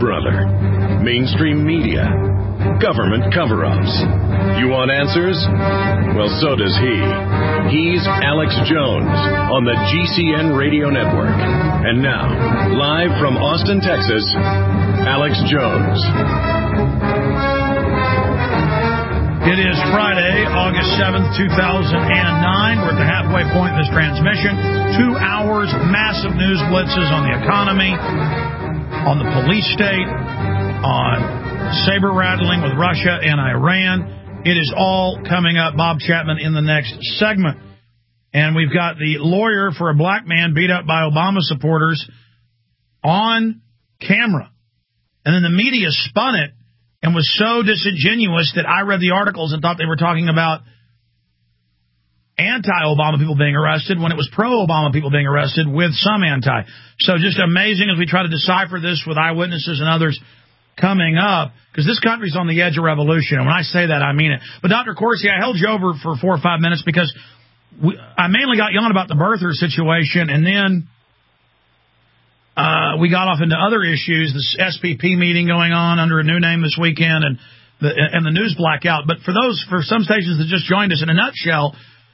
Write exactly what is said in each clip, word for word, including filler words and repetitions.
or other. Mainstream media. Government cover-ups. You want answers? Well, so does he. He's Alex Jones on the G C N Radio Network. And now, live from Austin, Texas, Alex Jones. It is Friday, August seventh, two thousand nine. We're at the halfway point in this transmission. Two hours, massive news blitzes on the economy, on the police state, on saber rattling with Russia and Iran. It is all coming up. Bob Chapman in the next segment. And we've got the lawyer for a black man beat up by Obama supporters on camera. And then the media spun it and was so disingenuous that I read the articles and thought they were talking about anti-Obama people being arrested when it was pro-Obama people being arrested with some anti. So just amazing as we try to decipher this with eyewitnesses and others coming up, because this country's on the edge of revolution. And when I say that, I mean it. But Doctor Corsi, I held you over for four or five minutes because we, I mainly got you on about the birther situation, and then uh, we got off into other issues, this S P P meeting going on under a new name this weekend, and the, and the news blackout. But for those, for some stations that just joined us, in a nutshell,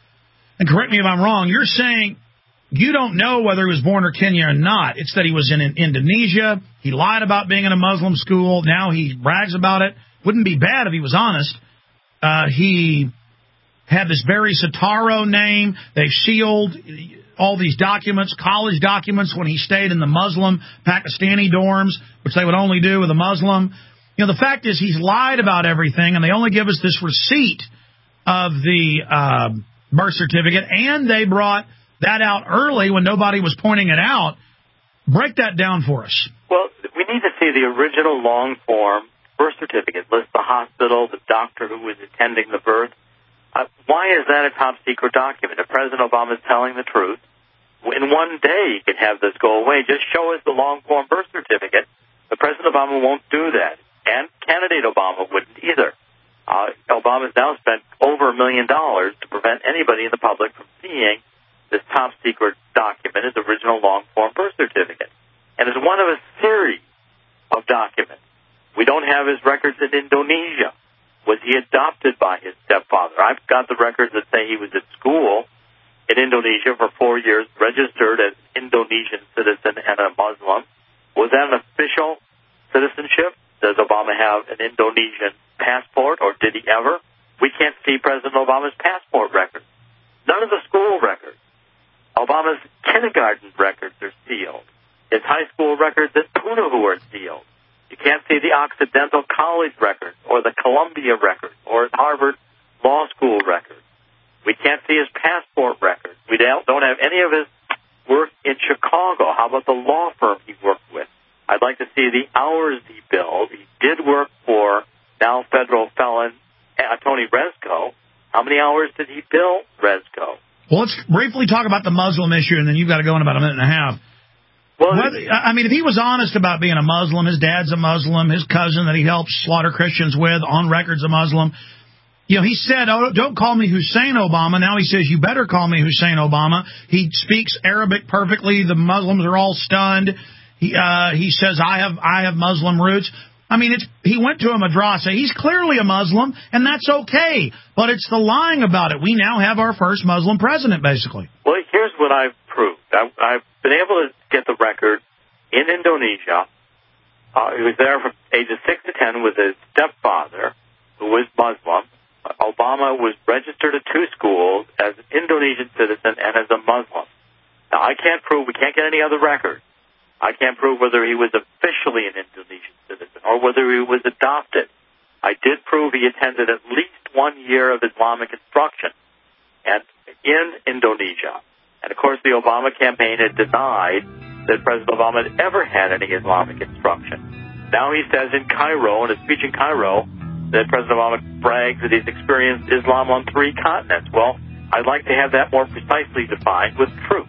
and correct me if I'm wrong, you're saying you don't know whether he was born in Kenya or not. It's that he was in, in Indonesia. He lied about being in a Muslim school. Now he brags about it. Wouldn't be bad if he was honest. Uh, he had this Barry Soetoro name. They sealed all these documents, college documents, when he stayed in the Muslim Pakistani dorms, which they would only do with a Muslim. You know, the fact is he's lied about everything, and they only give us this receipt of the uh, birth certificate, and they brought that out early when nobody was pointing it out. Break that down for us. Well, we need to see the original long-form birth certificate. List the hospital, the doctor who was attending the birth. Uh, why is that a top-secret document? If President Obama is telling the truth, in one day he could have this go away. Just show us the long-form birth certificate. But President Obama won't do that, and candidate Obama wouldn't either. Uh, Obama's now spent over a million dollars to prevent anybody in the public from seeing this top-secret document, his original long-form birth certificate. And it's one of a series of documents. We don't have his records in Indonesia. Was he adopted by his stepfather? I've got the records that say he was at school in Indonesia for four years, registered as an Indonesian citizen and a Muslim. Was that an official citizenship? Does Obama have an Indonesian passport, or did he ever? We can't see President Obama's passport records. None of the school records. Obama's kindergarten records are sealed. His high school records at Punahou are sealed. You can't see the Occidental College records or the Columbia records or Harvard Law School records. We can't see his passport records. We don't have any of his work in Chicago. How about the law firm he worked with? I'd like to see the hours he billed. He did work for now federal felon uh, Tony Rezko. How many hours did he bill Rezko? Well, let's briefly talk about the Muslim issue, and then you've got to go in about a minute and a half. Well, Whether, I mean, if he was honest about being a Muslim, his dad's a Muslim, his cousin that he helps slaughter Christians with, on record's a Muslim. You know, he said, oh, don't call me Hussein Obama. Now he says, you better call me Hussein Obama. He speaks Arabic perfectly. The Muslims are all stunned. He uh, he says, I have I have Muslim roots. I mean, it's he went to a madrasa. He's clearly a Muslim, and that's okay. But it's the lying about it. We now have our first Muslim president, basically. Well, here's what I've proved. I, I've been able to get the record in Indonesia. Uh, he was there from ages six to ten with his stepfather, who was Muslim. Uh, Obama was registered at two schools as an Indonesian citizen and as a Muslim. Now, I can't prove, we can't get any other records. I can't prove whether he was officially an Indonesian citizen or whether he was adopted. I did prove he attended at least one year of Islamic instruction and in Indonesia. And, of course, the Obama campaign had denied that President Obama had ever had any Islamic instruction. Now he says in Cairo, in a speech in Cairo, that President Obama brags that he's experienced Islam on three continents. Well, I'd like to have that more precisely defined with truth.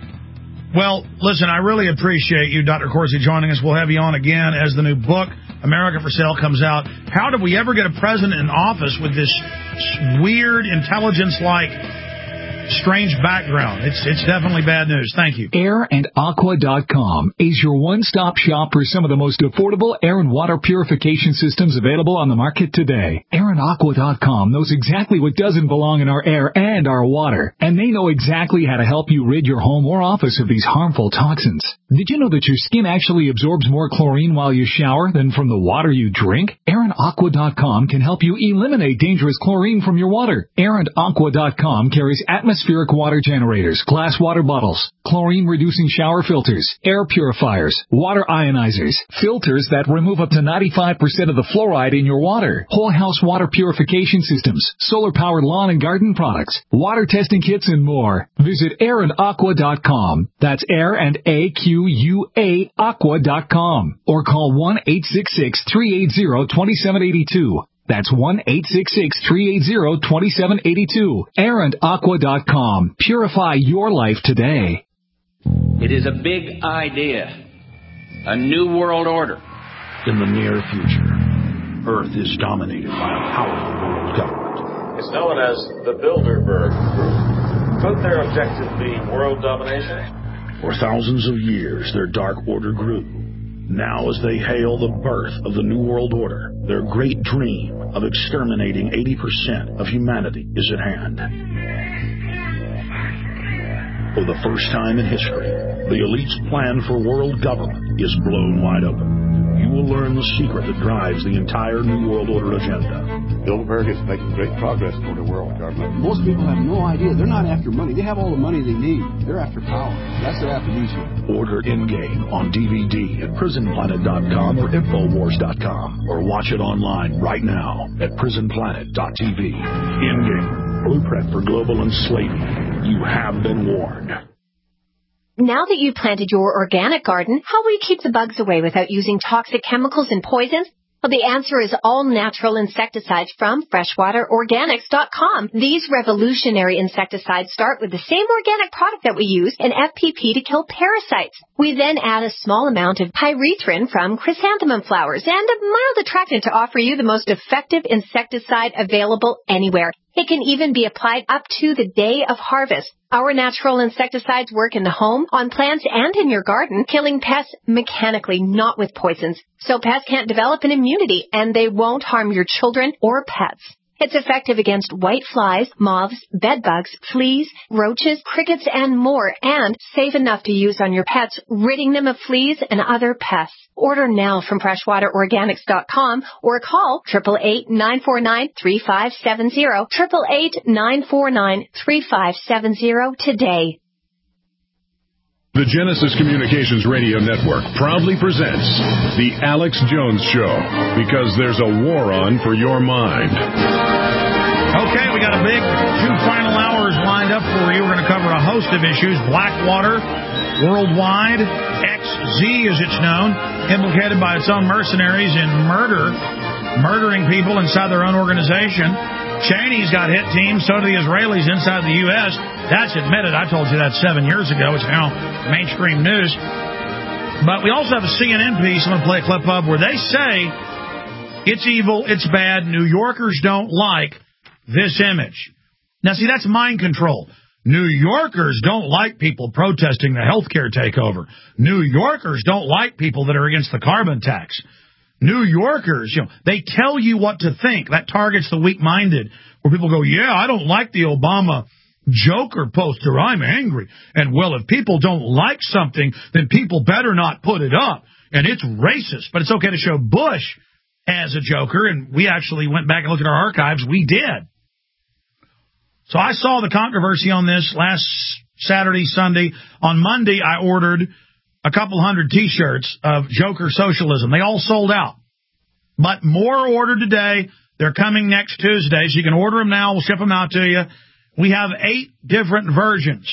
Well, listen, I really appreciate you, Doctor Corsi, joining us. We'll have you on again as the new book, America for Sale, comes out. How did we ever get a president in office with this weird intelligence-like strange background. It's it's definitely bad news. Thank you. air and aqua dot com is your one-stop shop for some of the most affordable air and water purification systems available on the market today. air and aqua dot com knows exactly what doesn't belong in our air and our water, and they know exactly how to help you rid your home or office of these harmful toxins. Did you know that your skin actually absorbs more chlorine while you shower than from the water you drink? air and aqua dot com can help you eliminate dangerous chlorine from your water. air and aqua dot com carries atmospheric water generators, glass water bottles, chlorine-reducing shower filters, air purifiers, water ionizers, filters that remove up to ninety-five percent of the fluoride in your water, whole house water purification systems, solar-powered lawn and garden products, water testing kits, and more. Visit air and aqua dot com. That's air and A Q U A aqua dot com. Or call one eight six six, three eight zero, two seven eight two. That's one eight six six, three eight zero, two seven eight two. air and aqua dot com. Purify your life today. It is a big idea. A new world order. In the near future, Earth is dominated by a powerful world government. It's known as the Bilderberg Group. Could their objective be world domination? For thousands of years, their dark order grew. Now, as they hail the birth of the New World Order, their great dream of exterminating eighty percent of humanity is at hand. For the first time in history, the elite's plan for world government is blown wide open. You will learn the secret that drives the entire New World Order agenda. Bilderberg is making great progress toward a world government. Most people have no idea. They're not after money. They have all the money they need. They're after power. That's their aphrodisiac. Order Endgame on D V D at prison planet dot com or infowars dot com, or watch it online right now at prison planet dot t v. Endgame, blueprint for global enslavement. You have been warned. Now that you've planted your organic garden, how will you keep the bugs away without using toxic chemicals and poisons? Well, the answer is all natural insecticides from freshwater organics dot com. These revolutionary insecticides start with the same organic product that we use in F P P to kill parasites. We then add a small amount of pyrethrin from chrysanthemum flowers and a mild attractant to offer you the most effective insecticide available anywhere. It can even be applied up to the day of harvest. Our natural insecticides work in the home, on plants, and in your garden, killing pests mechanically, not with poisons. So pests can't develop an immunity, and they won't harm your children or pets. It's effective against white flies, moths, bedbugs, fleas, roaches, crickets, and more, and safe enough to use on your pets, ridding them of fleas and other pests. Order now from freshwater organics dot com or call eight eight eight, nine four nine, three five seven zero, eight eight eight, nine four nine, three five seven zero today. The Genesis Communications Radio Network proudly presents The Alex Jones Show, because there's a war on for your mind. Okay, we got a big two final hours lined up for you. We're going to cover a host of issues. Blackwater, worldwide, X Z as it's known, implicated by its own mercenaries in murder, murdering people inside their own organization. Cheney's got hit teams, so do the Israelis inside the U S That's admitted. I told you that seven years ago. It's now mainstream news. But we also have a C N N piece I'm going to play a clip of where they say it's evil, it's bad, New Yorkers don't like this image. Now, see, that's mind control. New Yorkers don't like people protesting the health care takeover. New Yorkers don't like people that are against the carbon tax. New Yorkers, you know, they tell you what to think. That targets the weak-minded, where people go, yeah, I don't like the Obama Joker poster. I'm angry. And, well, if people don't like something, then people better not put it up. And it's racist. But it's okay to show Bush as a joker. And we actually went back and looked at our archives. We did. So I saw the controversy on this last Saturday, Sunday. On Monday, I ordered a couple hundred T-shirts of Joker Socialism. They all sold out. But more ordered today. They're coming next Tuesday, so you can order them now. We'll ship them out to you. We have eight different versions.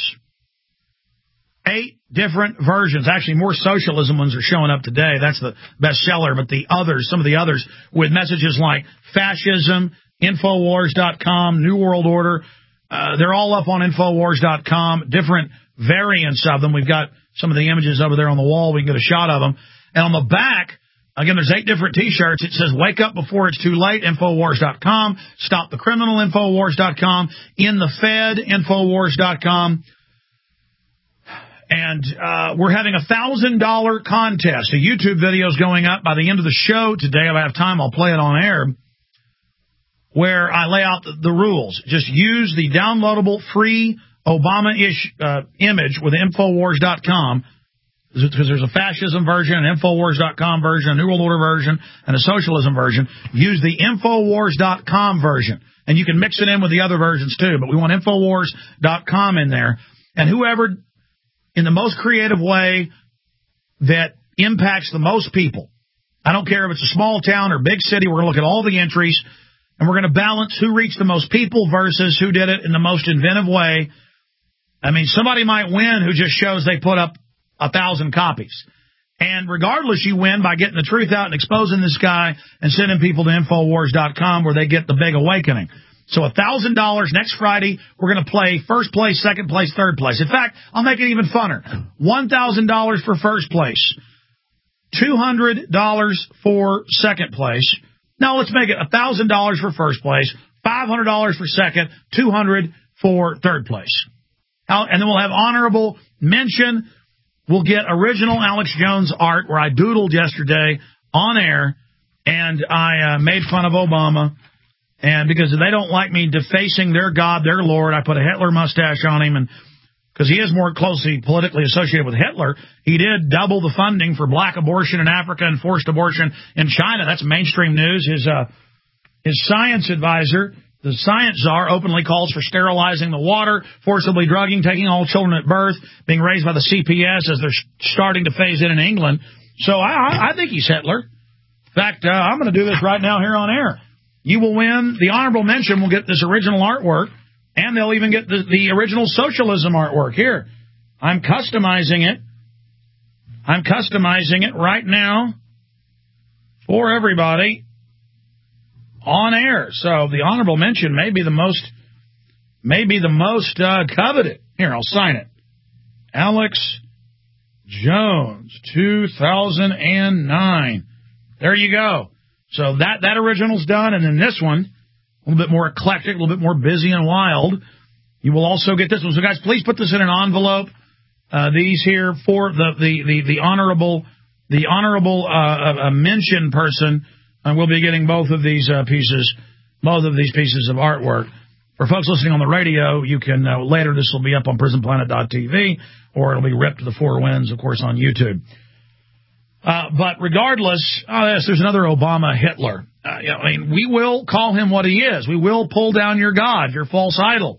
Eight different versions. Actually, more socialism ones are showing up today. That's the best seller. But the others, some of the others, with messages like fascism, infowars dot com, New World Order, uh, they're all up on infowars dot com. Different variants of them. We've got some of the images over there on the wall. We can get a shot of them. And on the back, Again, there's eight different T-shirts. It says, wake up before it's too late, Infowars dot com. Stop the criminal, Infowars dot com. In the Fed, Infowars dot com. And uh, we're having a one thousand dollars contest. A YouTube video is going up by the end of the show today. If I have time, I'll play it on air, where I lay out the, the rules. Just use the downloadable free Obama-ish uh, image with Infowars dot com, because there's a fascism version, an Infowars dot com version, a New World Order version, and a socialism version. Use the Infowars dot com version, and you can mix it in with the other versions too, but we want Infowars dot com in there. And whoever, in the most creative way that impacts the most people, I don't care if it's a small town or big city, we're going to look at all the entries, and we're going to balance who reached the most people versus who did it in the most inventive way. I mean, somebody might win who just shows they put up a thousand copies. And regardless, you win by getting the truth out and exposing this guy and sending people to Infowars dot com where they get the big awakening. So one thousand dollars next Friday, we're going to play first place, second place, third place. In fact, I'll make it even funner. one thousand dollars for first place. two hundred dollars for second place. No, let's make it one thousand dollars for first place, five hundred dollars for second, two hundred dollars for third place. And then we'll have honorable mention. We'll get original Alex Jones art where I doodled yesterday on air, and I uh, made fun of Obama. And because they don't like me defacing their God, their Lord, I put a Hitler mustache on him. And because he is more closely politically associated with Hitler, he did double the funding for black abortion in Africa and forced abortion in China. That's mainstream news. His, uh, his science advisor, the science czar, openly calls for sterilizing the water, forcibly drugging, taking all children at birth, being raised by the C P S as they're starting to phase in in England. So I, I think he's Hitler. In fact, uh, I'm going to do this right now here on air. You will win. The honorable mention will get this original artwork, and they'll even get the, the original socialism artwork. Here, I'm customizing it. I'm customizing it right now for everybody on air. So the honorable mention may be the most, may be the most uh, coveted. Here, I'll sign it. Alex Jones, two thousand nine. There you go. So that, that original's done, and then this one, a little bit more eclectic, a little bit more busy and wild. You will also get this one. So, guys, please put this in an envelope. Uh, these here for the the the, the honorable the honorable uh, uh, mention person. And we'll be getting both of these uh, pieces, both of these pieces of artwork. For folks listening on the radio, you can uh, later. This will be up on prison planet dot t v, or it'll be ripped to the four winds, of course, on YouTube. Uh, but regardless, oh, yes, there's another Obama Hitler. Uh, you know, I mean, we will call him what he is. We will pull down your God, your false idol.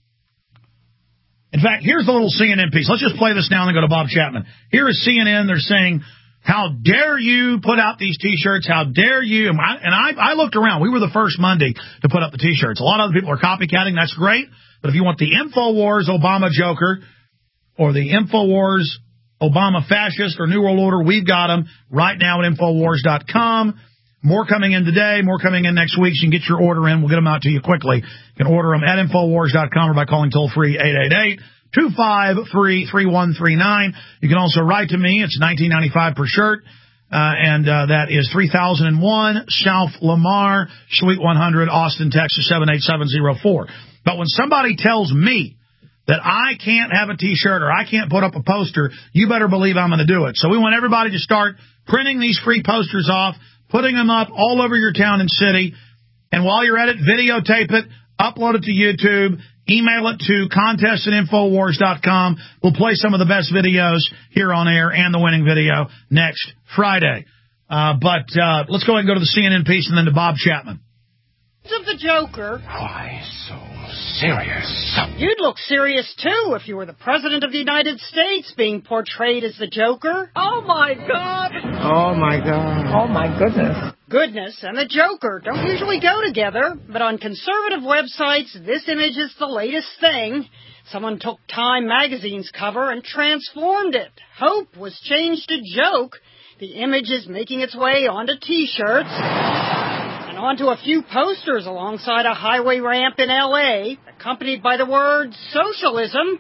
In fact, here's the little C N N piece. Let's just play this now and then go to Bob Chapman. Here is C N N. They're saying, how dare you put out these T-shirts? How dare you? And I, and I, I looked around. We were the first Monday to put up the T-shirts. A lot of other people are copycatting. That's great. But if you want the Infowars Obama Joker or the Infowars Obama Fascist or New World Order, we've got them right now at Infowars dot com. More coming in today, more coming in next week. So you can get your order in. We'll get them out to you quickly. You can order them at Infowars dot com or by calling toll-free eight eight eight, two five three, three one three nine. You can also write to me. It's nineteen ninety-five per shirt, uh, and uh, that is three thousand one South Lamar, Suite one hundred, Austin, Texas, seven eight seven zero four. But when somebody tells me that I can't have a T-shirt or I can't put up a poster, you better believe I'm going to do it. So we want everybody to start printing these free posters off, putting them up all over your town and city, and while you're at it, videotape it, upload it to YouTube, email it to contest at Infowars dot com. We'll play some of the best videos here on air and the winning video next Friday. Uh, but uh, let's go ahead and go to the C N N piece and then to Bob Chapman. Of the Joker. Why so serious? You'd look serious, too, if you were the President of the United States being portrayed as the Joker. Oh, my God. Oh, my God. Oh, my goodness. Goodness and the Joker don't usually go together, but on conservative websites, this image is the latest thing. Someone took Time magazine's cover and transformed it. Hope was changed to joke. The image is making its way onto T-shirts and onto a few posters alongside a highway ramp in L A, accompanied by the word socialism.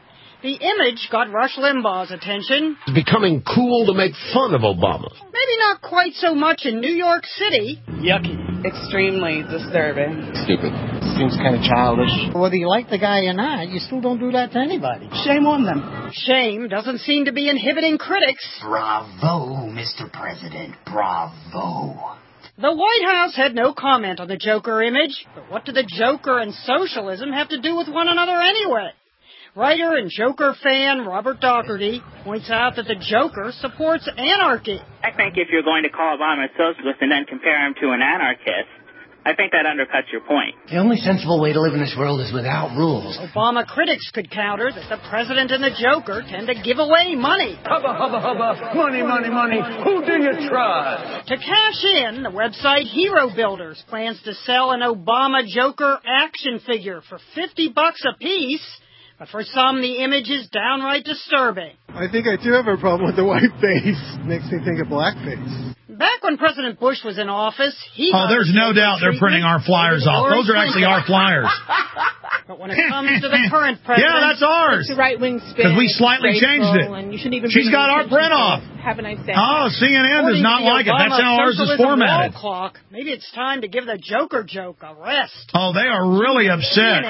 The image got Rush Limbaugh's attention. It's becoming cool to make fun of Obama. Maybe not quite so much in New York City. Yucky. Extremely disturbing. Stupid. Seems kind of childish. Whether you like the guy or not, you still don't do that to anybody. Shame on them. Shame doesn't seem to be inhibiting critics. Bravo, Mister President. Bravo. The White House had no comment on the Joker image, but what do the Joker and socialism have to do with one another anyway? Writer and Joker fan Robert Dougherty points out that the Joker supports anarchy. I think if you're going to call Obama a socialist and then compare him to an anarchist, I think that undercuts your point. The only sensible way to live in this world is without rules. Obama critics could counter that the president and the Joker tend to give away money. Hubba, hubba, hubba, money, money, money, who do you trust? To cash in, the website Hero Builders plans to sell an Obama Joker action figure for fifty bucks a piece. But for some, the image is downright disturbing. I think I do have a problem with the white face. Makes me think of blackface. Back when President Bush was in office, he... Oh, there's no doubt they're printing our flyers off. Those are actually our flyers. But when it comes to the current president... Yeah, that's ours. It's a right-wing spin. Because we slightly changed it. And you shouldn't even She's got our print off. Have a nice day. Oh, C N N does not like it. That's how ours is formatted. Clock. Maybe it's time to give the Joker joke a rest. Oh, they are really upset.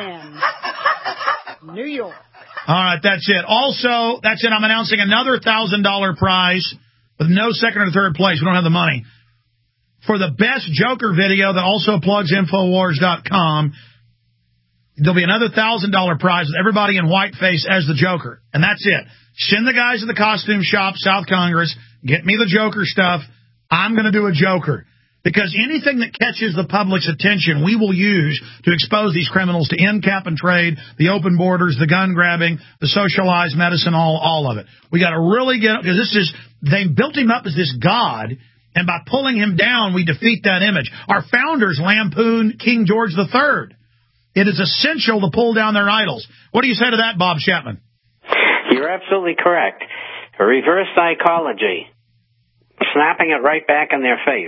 New York. All right, that's it. Also, that's it. I'm announcing another one thousand dollars prize with no second or third place. We don't have the money. For the best Joker video that also plugs Infowars dot com, there'll be another one thousand dollars prize with everybody in whiteface as the Joker. And that's it. Send the guys in the costume shop, South Congress, get me the Joker stuff. I'm going to do a Joker. Because anything that catches the public's attention, we will use to expose these criminals to end cap and trade, the open borders, the gun grabbing, the socialized medicine, all, all of it. We got to really get, because this is, they built him up as this god, and by pulling him down, we defeat that image. Our founders lampooned King George the Third. It is essential to pull down their idols. What do you say to that, Bob Chapman? You're absolutely correct. Reverse psychology. Snapping it right back in their face.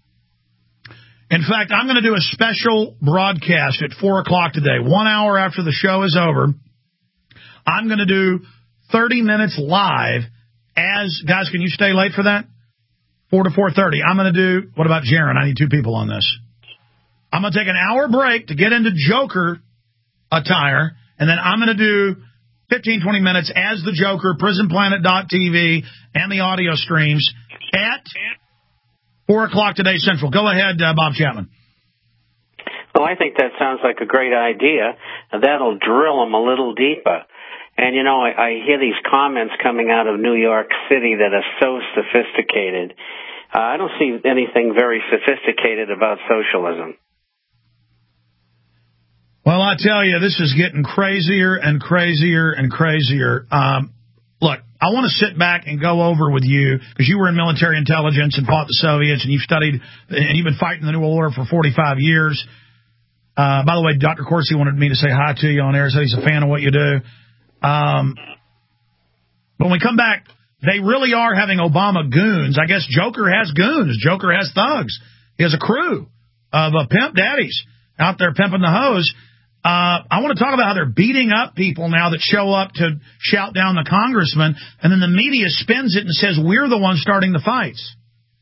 In fact, I'm going to do a special broadcast at four o'clock today, one hour after the show is over. I'm going to do thirty minutes live as, guys, can you stay late for that? four to four thirty. I'm going to do, what about Jaron? I need two people on this. I'm going to take an hour break to get into Joker attire, and then I'm going to do fifteen, twenty minutes as the Joker, prison planet dot t v, and the audio streams at four o'clock today Central. Go ahead, uh, Bob Chapman. Well, I think that sounds like a great idea. That'll drill them a little deeper. And, you know, I, I hear these comments coming out of New York City that are so sophisticated. Uh, I don't see anything very sophisticated about socialism. Well, I tell you, this is getting crazier and crazier and crazier. Um, look, I want to sit back and go over with you, because you were in military intelligence and fought the Soviets, and you've studied, and you've been fighting the New World Order for forty-five years. Uh, by the way, Doctor Corsi wanted me to say hi to you on air, so he's a fan of what you do. Um, when we come back, they really are having Obama goons. I guess Joker has goons. Joker has thugs. He has a crew of uh, pimp daddies out there pimping the hose. Uh, I want to talk about how they're beating up people now that show up to shout down the congressman, and then the media spins it and says we're the ones starting the fights.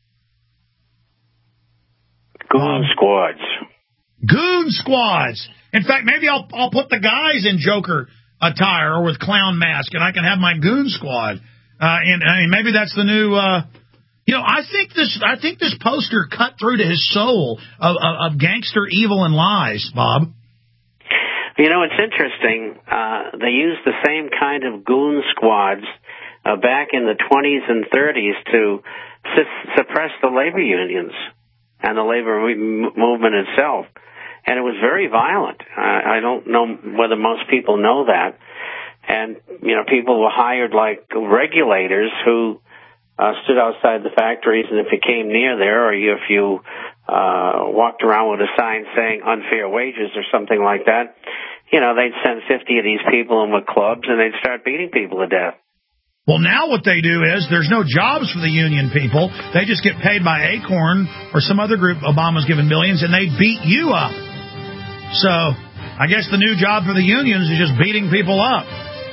Goon squads. Goon squads. In fact, maybe I'll I'll put the guys in Joker attire or with clown mask, and I can have my goon squad. Uh, and I mean, maybe that's the new. Uh, you know, I think this. I think this poster cut through to his soul of, of, of gangster evil and lies, Bob. You know, it's interesting. Uh, they used the same kind of goon squads uh, back in the twenties and thirties to su- suppress the labor unions and the labor re- movement itself. And it was very violent. Uh, I don't know whether most people know that. And, you know, people were hired like regulators who uh, stood outside the factories, and if you came near there or if you uh, walked around with a sign saying unfair wages or something like that, you know, they'd send fifty of these people in with clubs, and they'd start beating people to death. Well, now what they do is there's no jobs for the union people. They just get paid by Acorn or some other group Obama's given millions, and they beat you up. So I guess the new job for the unions is just beating people up.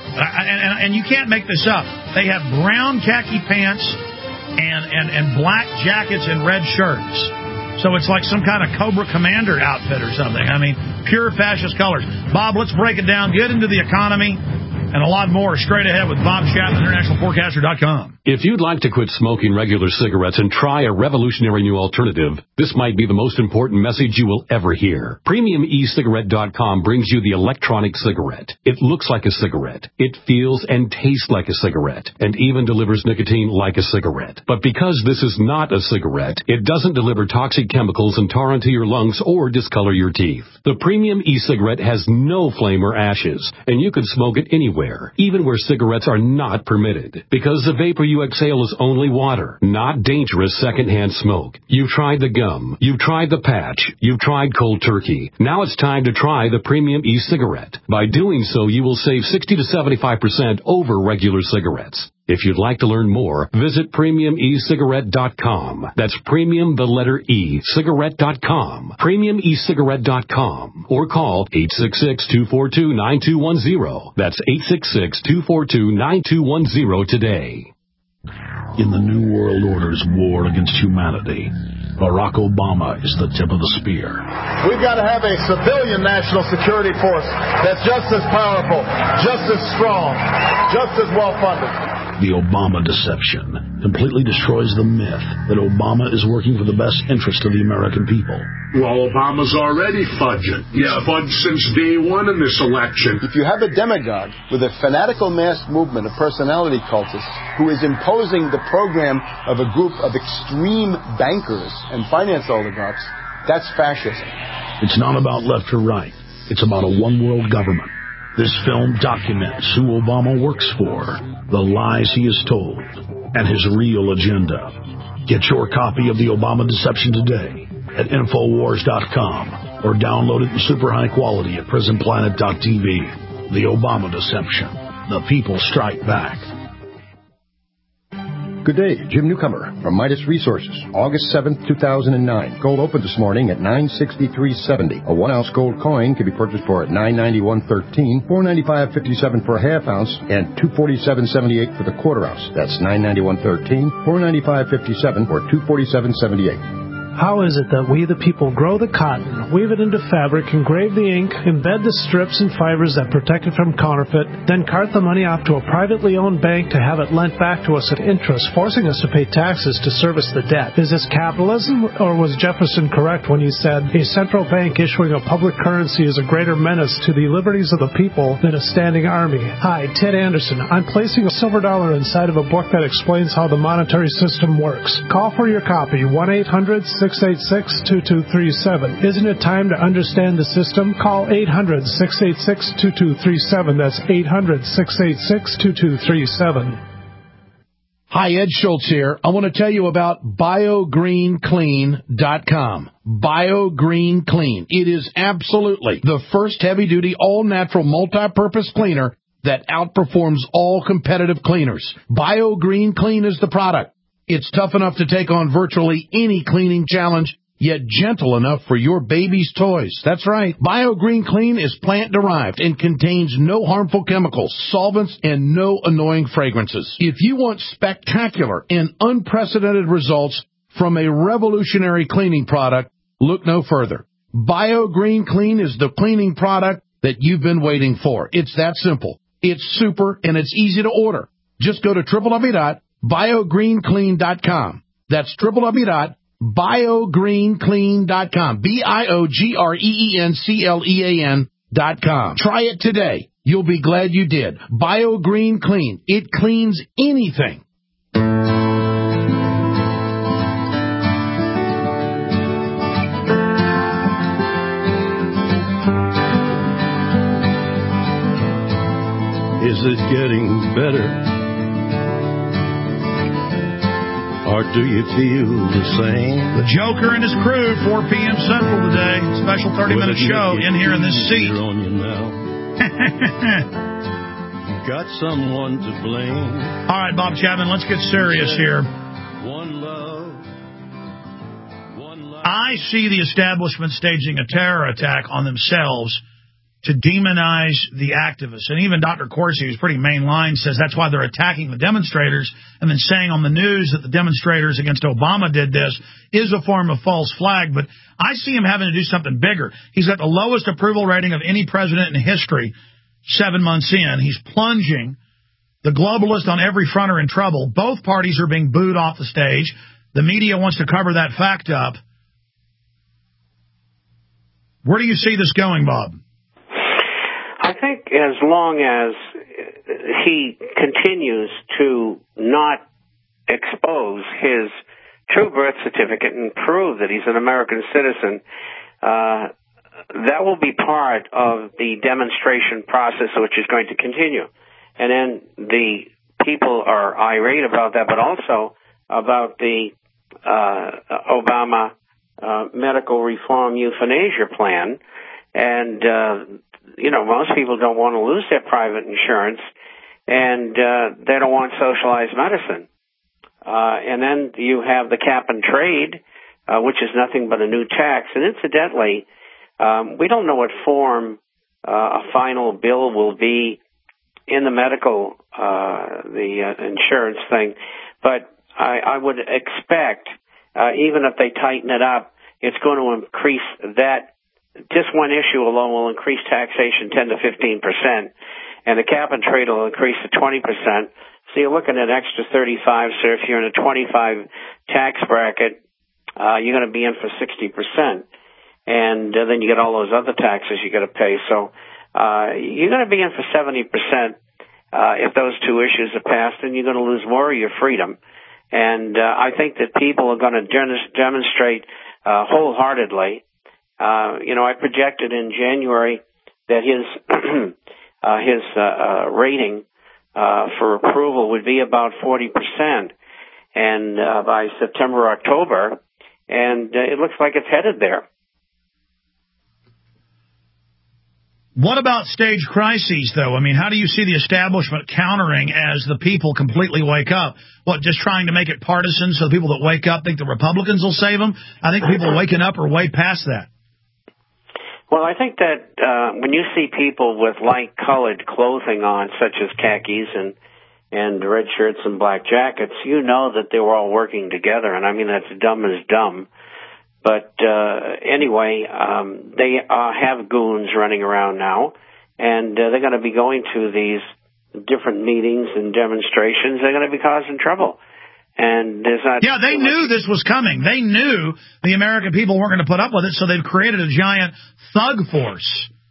and, and, and you can't make this up. They have brown khaki pants and, and, and black jackets and red shirts. So it's like some kind of Cobra Commander outfit or something. I mean, pure fascist colors. Bob, let's break it down. Get into the economy and a lot more straight ahead with Bob Chapman, international forecaster dot com. If you'd like to quit smoking regular cigarettes and try a revolutionary new alternative, this might be the most important message you will ever hear. Premium E Cigarette dot com brings you the electronic cigarette. It looks like a cigarette. It feels and tastes like a cigarette, and even delivers nicotine like a cigarette. But because this is not a cigarette, it doesn't deliver toxic chemicals and tar into your lungs or discolor your teeth. The Premium E-Cigarette has no flame or ashes, and you can smoke it anywhere, even where cigarettes are not permitted, because the vapor you exhale is only water, not dangerous secondhand smoke. You've tried the gum, you've tried the patch, you've tried cold turkey. Now it's time to try the Premium E-Cigarette. By doing so, you will save sixty to seventy-five percent over regular cigarettes. If you'd like to learn more, visit Premium E Cigarette dot com. That's Premium, the letter E, Cigarette dot com. Premium E Cigarette dot com. Or call eight six six, two four two, nine two one zero. That's eight six six, two four two, nine two one zero today. In the New World Order's war against humanity, Barack Obama is the tip of the spear. We've got to have a civilian national security force that's just as powerful, just as strong, just as well-funded. The Obama deception completely destroys the myth that Obama is working for the best interest of the American people. Well, Obama's already fudging. He's yeah. fudged since day one in this election. If you have a demagogue with a fanatical mass movement of personality cultists who is imposing the program of a group of extreme bankers and finance oligarchs, that's fascism. It's not about left or right. It's about a one-world government. This film documents who Obama works for, the lies he has told, and his real agenda. Get your copy of The Obama Deception today at Infowars dot com or download it in super high quality at Prison Planet dot T V. The Obama Deception. The people strike back. Good day, Jim Newcomer from Midas Resources, August seventh, two thousand nine. Gold opened this morning at nine sixty-three seventy. A one-ounce gold coin can be purchased for at nine ninety-one thirteen, four ninety-five fifty-seven for a half ounce, and two forty-seven seventy-eight for the quarter ounce. That's nine ninety-one thirteen, four ninety-five fifty-seven, or two forty-seven seventy-eight. How is it that we, the people, grow the cotton, weave it into fabric, engrave the ink, embed the strips and fibers that protect it from counterfeit, then cart the money off to a privately owned bank to have it lent back to us at interest, forcing us to pay taxes to service the debt? Is this capitalism, or was Jefferson correct when he said, a central bank issuing a public currency is a greater menace to the liberties of the people than a standing army? Hi, Ted Anderson. I'm placing a silver dollar inside of a book that explains how the monetary system works. Call for your copy, one eight hundred, six eight six, two two three seven. Isn't it time to understand the system? Call eight hundred, six eight six, two two three seven. That's eight hundred, six eight six, two two three seven. Hi, Ed Schultz here. I want to tell you about bio green clean dot com. BioGreen Clean. It is absolutely the first heavy-duty, all-natural, multi-purpose cleaner that outperforms all competitive cleaners. BioGreen Clean is the product. It's tough enough to take on virtually any cleaning challenge, yet gentle enough for your baby's toys. That's right. BioGreen Clean is plant-derived and contains no harmful chemicals, solvents, and no annoying fragrances. If you want spectacular and unprecedented results from a revolutionary cleaning product, look no further. BioGreen Clean is the cleaning product that you've been waiting for. It's that simple. It's super, and it's easy to order. Just go to w w w dot bio green clean dot com. That's w w w dot bio green clean dot com. B I O G R E E N C L E A N dot com. Try it today. You'll be glad you did. BioGreen Clean. It cleans anything. Is it getting better? Or do you feel the same? The Joker and his crew, four p.m. Central today. Special thirty-minute show in here in this seat. On you now. Got someone to blame. All right, Bob Chapman, let's get serious here. One love. One love. I see the establishment staging a terror attack on themselves to demonize the activists. And even Doctor Corsi, who's pretty mainline, says that's why they're attacking the demonstrators, and then saying on the news that the demonstrators against Obama did this is a form of false flag. But I see him having to do something bigger. He's got the lowest approval rating of any president in history seven months in. He's plunging. The globalists on every front are in trouble. Both parties are being booed off the stage. The media wants to cover that fact up. Where do you see this going, Bob? I think as long as he continues to not expose his true birth certificate and prove that he's an American citizen, uh, that will be part of the demonstration process, which is going to continue. And then the people are irate about that, but also about the uh, Obama uh, medical reform euthanasia plan. And, uh, you know, most people don't want to lose their private insurance, and uh, they don't want socialized medicine. Uh, and then you have the cap and trade, uh, which is nothing but a new tax. And incidentally, um, we don't know what form uh, a final bill will be in the medical, uh, the uh, insurance thing, but I, I would expect, uh, even if they tighten it up, it's going to increase that, just one issue alone will increase taxation ten to fifteen percent, and the cap and trade will increase to twenty percent, so you're looking at extra thirty-five, so if you're in a twenty-five tax bracket, uh, you're going to be in for sixty percent, and uh, then you get all those other taxes you got to pay, so Uh, you're going to be in for seventy percent uh, if those two issues are passed, and you're going to lose more of your freedom. And uh, I think that people are going to de- demonstrate uh, wholeheartedly. Uh, you know, I projected in January that his uh, his uh, uh, rating uh, for approval would be about forty percent, and uh, by September, October, and uh, it looks like it's headed there. What about stage crises, though? I mean, how do you see the establishment countering as the people completely wake up? What, just trying to make it partisan so the people that wake up think the Republicans will save them? I think people waking up are way past that. Well, I think that uh, when you see people with light-colored clothing on, such as khakis and and red shirts and black jackets, you know that they were all working together. And I mean, that's dumb as dumb. But uh, anyway, um, they uh, have goons running around now, and uh, they're going to be going to these different meetings and demonstrations. They're going to be causing trouble. And there's not yeah, they knew this was coming. They knew the American people weren't going to put up with it, so they've created a giant thug force.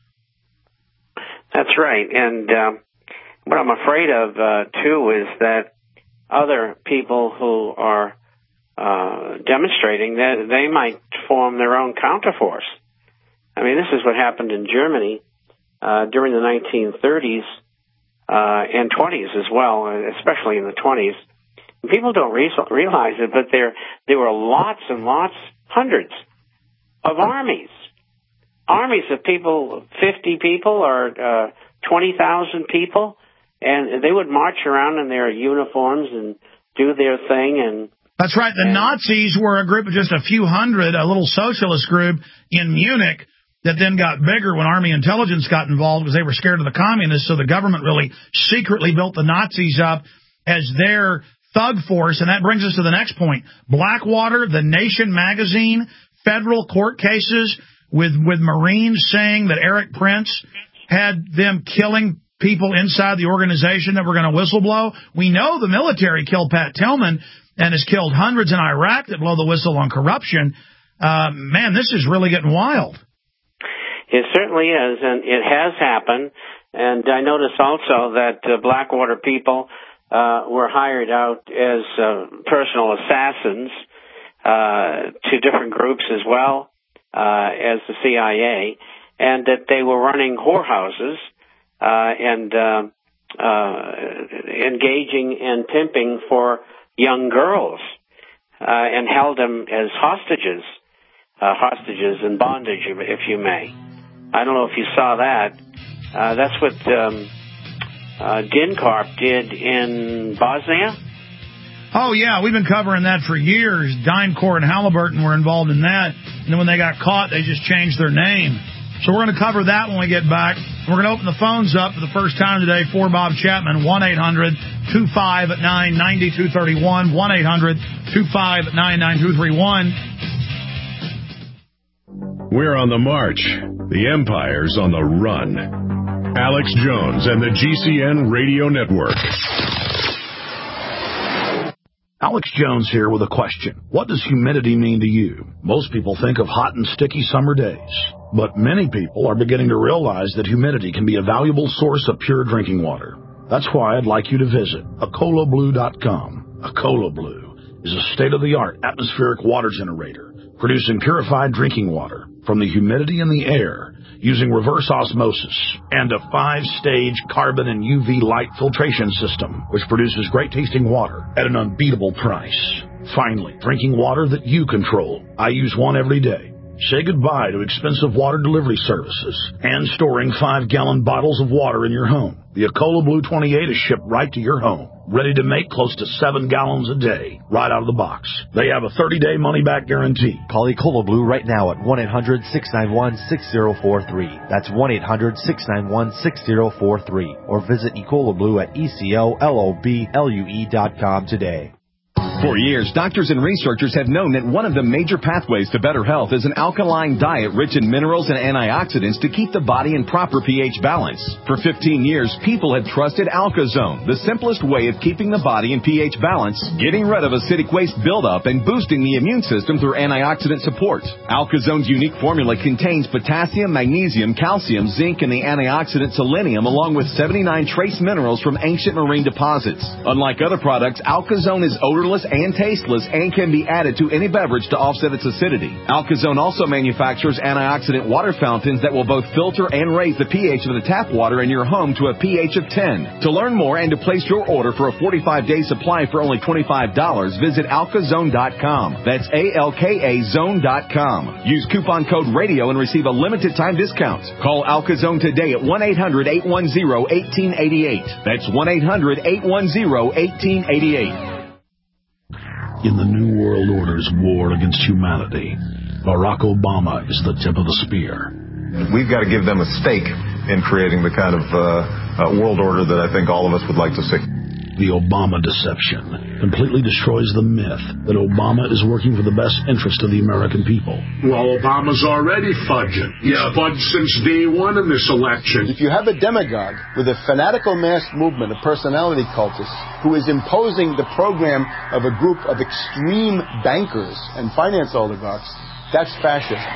That's right. And uh, what I'm afraid of, uh, too, is that other people who are Uh, demonstrating that they might form their own counterforce. I mean, this is what happened in Germany uh, during the nineteen thirties uh, and twenties as well, especially in the twenties. People don't re- realize it, but there there were lots and lots, hundreds of armies, armies of people, fifty people or uh, twenty thousand people, and they would march around in their uniforms and do their thing. And that's right. The Nazis were a group of just a few hundred, a little socialist group in Munich that then got bigger when Army intelligence got involved because they were scared of the communists. So the government really secretly built the Nazis up as their thug force. And that brings us to the next point. Blackwater, The Nation magazine, federal court cases with, with Marines saying that Eric Prince had them killing people inside the organization that were going to whistleblow. We know the military killed Pat Tillman and has killed hundreds in Iraq that blow the whistle on corruption. Uh, man, this is really getting wild. It certainly is, and it has happened. And I notice also that uh, Blackwater people uh, were hired out as uh, personal assassins uh, to different groups as well uh, as the C I A, and that they were running whorehouses uh, and uh, uh, engaging in pimping for young girls, uh, and held them as hostages, uh, hostages in bondage, if you may. I don't know if you saw that. Uh, that's what um, uh, DynCorp did in Bosnia. Oh, yeah, we've been covering that for years. DynCorp and Halliburton were involved in that. And then when they got caught, they just changed their name. So we're going to cover that when we get back. We're going to open the phones up for the first time today for Bob Chapman, one eight hundred two five nine nine two three one, one eight hundred two five nine nine two three one. We're on the march. The Empire's on the run. Alex Jones and the G C N Radio Network. Alex Jones here with a question. What does humidity mean to you? Most people think of hot and sticky summer days, but many people are beginning to realize that humidity can be a valuable source of pure drinking water. That's why I'd like you to visit Acola Blue dot com. Acola Blue is a state-of-the-art atmospheric water generator producing purified drinking water from the humidity in the air using reverse osmosis and a five-stage carbon and U V light filtration system, which produces great-tasting water at an unbeatable price. Finally, drinking water that you control. I use one every day. Say goodbye to expensive water delivery services and storing five-gallon bottles of water in your home. The Acola Blue twenty-eight is shipped right to your home, ready to make close to seven gallons a day, right out of the box. They have a thirty-day money-back guarantee. Call Acola Blue right now at one eight hundred six nine one six zero four three. That's one eight hundred six nine one six zero four three. Or visit Acola Blue at E C O L O B L U E dot com today. For years, doctors and researchers have known that one of the major pathways to better health is an alkaline diet rich in minerals and antioxidants to keep the body in proper pH balance. For fifteen years, people have trusted AlkaZone, the simplest way of keeping the body in pH balance, getting rid of acidic waste buildup, and boosting the immune system through antioxidant support. AlkaZone's unique formula contains potassium, magnesium, calcium, zinc, and the antioxidant selenium, along with seventy-nine trace minerals from ancient marine deposits. Unlike other products, AlkaZone is odorless and tasteless and can be added to any beverage to offset its acidity. AlkaZone also manufactures antioxidant water fountains that will both filter and raise the pH of the tap water in your home to a pH of ten. To learn more and to place your order for a forty-five day supply for only twenty-five dollars, visit alka zone dot com. That's A L K A zone dot com. Use coupon code RADIO and receive a limited time discount. Call AlkaZone today at one eight hundred eight one zero one eight eight eight. That's one eight hundred eight one zero one eight eight eight. In the New World Order's war against humanity, Barack Obama is the tip of the spear. We've got to give them a stake in creating the kind of uh, uh, world order that I think all of us would like to see. The Obama deception completely destroys the myth that Obama is working for the best interest of the American people. Well, Obama's already fudging. He's yeah. fudged since day one in this election. If you have a demagogue with a fanatical mass movement of personality cultists who is imposing the program of a group of extreme bankers and finance oligarchs, that's fascism.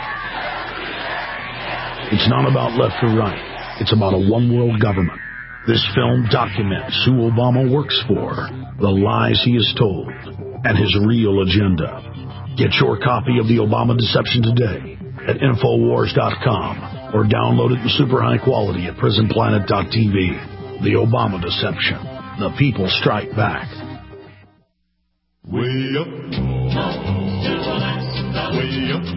It's not about left or right. It's about a one-world government. This film documents who Obama works for, the lies he has told, and his real agenda. Get your copy of The Obama Deception today at Infowars dot com or download it in super high quality at Prison Planet dot T V. The Obama Deception. The people strike back. Way up, way up,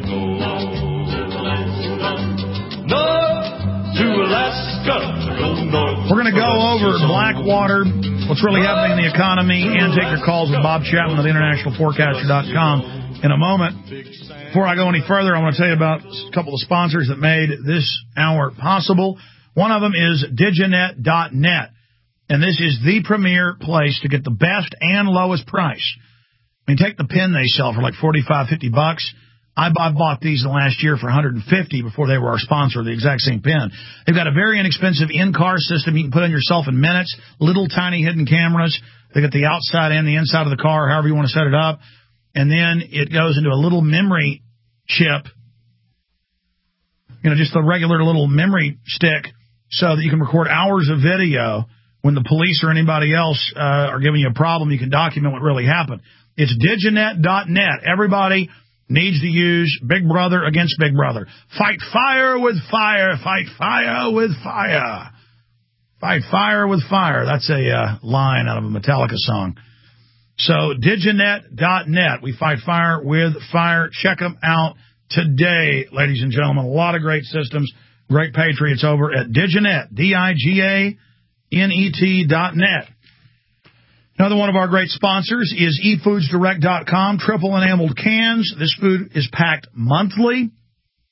north to Alaska. We're going to go over Blackwater, what's really happening in the economy, and take your calls with Bob Chapman of the international forecaster dot com in a moment. Before I go any further, I want to tell you about a couple of sponsors that made this hour possible. One of them is Diginet dot net, and this is the premier place to get the best and lowest price. I mean, take the pen they sell for like forty-five, fifty bucks. I bought these in the last year for one hundred fifty before they were our sponsor, the exact same pen. They've got a very inexpensive in-car system you can put on yourself in minutes, little tiny hidden cameras. They got the outside and the inside of the car, however you want to set it up. And then it goes into a little memory chip, you know, just a regular little memory stick, so that you can record hours of video. When the police or anybody else uh, are giving you a problem, you can document what really happened. It's Diginet dot net. Everybody needs to use Big Brother against Big Brother. Fight fire with fire. Fight fire with fire. Fight fire with fire. That's a uh, line out of a Metallica song. So Diginet dot net. We fight fire with fire. Check them out today, ladies and gentlemen. A lot of great systems, great patriots over at Diginet, D I G A N E T dot net. Another one of our great sponsors is e foods direct dot com, triple enameled cans. This food is packed monthly.